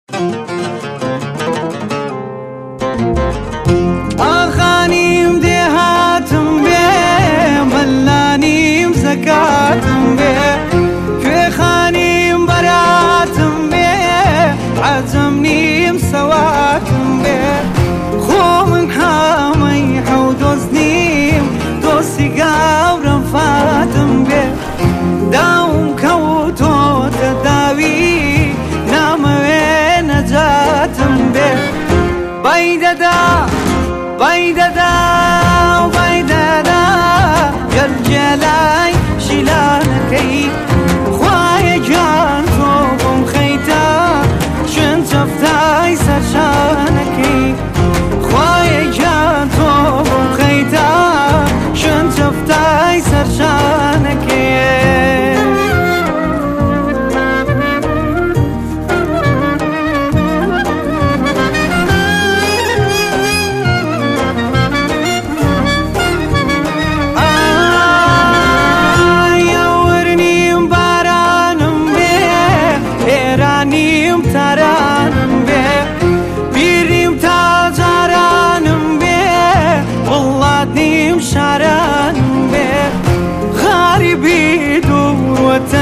ئاخانیم دێهاتم بێ مەلانیم زەکاتم بێ کوێخانیم بەراتم بێ عەجەم نیم سەواتم بێ خۆ من هەمەی حەودۆز نیم دۆستی گاورم فاتم بێ داوم کەوتۆتە داوی نامەوێ نەجاتم بێ بەیدەدا بەیدەدا بەیدەدا گەرجێلای شیلانەکەی خوایە گیان تۆ بۆم خەیتە شوێن چەفتای سەرشانەکەی خوایە گیان تۆ بۆم خەیتە شوێن چەفتای سەرشانەکەی تارانم بێ بیریم تا جارانم بێ وڵات نیم شارانم بێ غاریبی دووەتە